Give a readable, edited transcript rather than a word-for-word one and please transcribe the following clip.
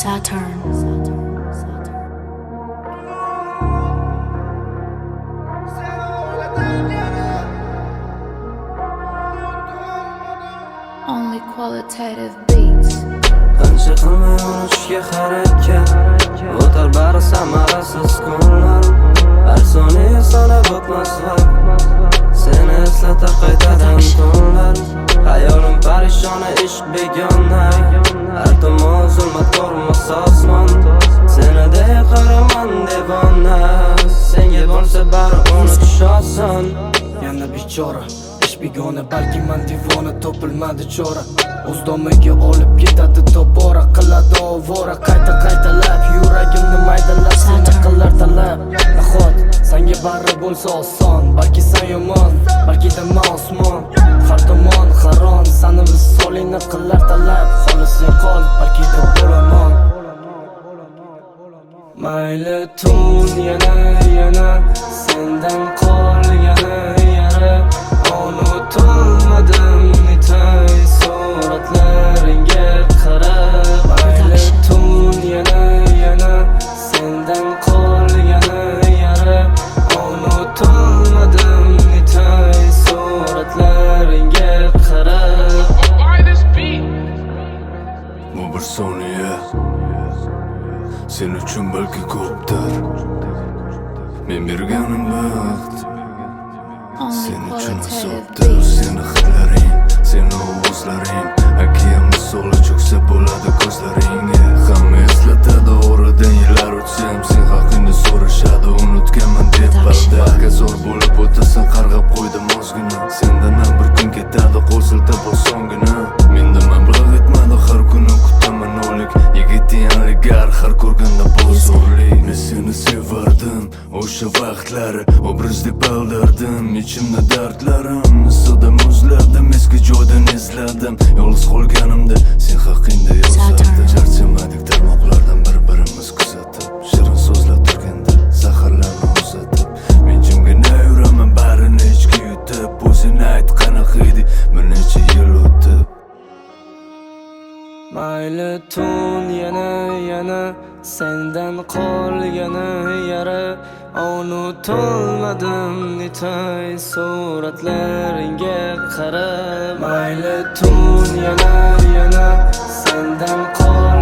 Saturn. Only qualitative beats. Qancha qilmay unutishga harakat, o'tar bari samarasiz kunlar. Har soniya sanab o'tmas vaqt, seni eslatar qaytadan tunlar. Hayolim parishona, ishq begona, har tomon zulmat ko'rmas osmon. Seni deya qaraman devona, senga bo'lsa bari unutish oson. Yana bechora, ish begona, balki man devona, topilmadi chora. O'z domiga olib ketadi tobora, qiladi ovora, qayta-qaytalab yuragimni maydalab, seni qilar talab. Nahot senga bari bo'lsa oson, balki sen yomon, balki dama osmon. Har tomon haron, seni visolingni qilar talab, xolising qol, balki da bo'laman. Mayli tun yana sendan qolgani yara, unutilmadim netay suratlaringga qarab. Mayli tun yana sendan qolgani yara, unutilmadim netay suratlaringga qarab. Bu bir soniya sen uchun balki ko'pdir. Men berganim baxt sen uchun azobdir. Seni hidlaring, seni ovozlaring, okean misoli cho'ksa bo'ladi ko'zlaringga. Hamma eslatadi oradan yillar o'tsam, sen haqingda so'rashadi, unutganman deb balda. Baxtga zor bo'lib o'tasan, qarg'ab qo'ydim ozgina. Sendan ham bir kun ketadi, qo'l siltab osongina. Menda mablag' yetmadi, har kuni kutaman o'lik. Yigitning aligar har ko'rganda bozorlik. Men seni sevardim, o'sha vaqtlari obraz deb aldardim. Ichimda dardlarim misida muzladim, eski joydan izladim. Yolg'iz qolganimda sen haqingda yozardim. Charchamadik tarmoqlardan bir-birimiz kuzatib, shirin so'zlab turganda zaharlarni uzatib. Men jimgina yuraman, barini ichga yutib. O'zing ayt qanaqa edi bir necha yil o'tib. Mayli tun yana sendan qolgani yara, unutilmadim netay suratlaringga qarab. Mayli tun yana sendan qolgani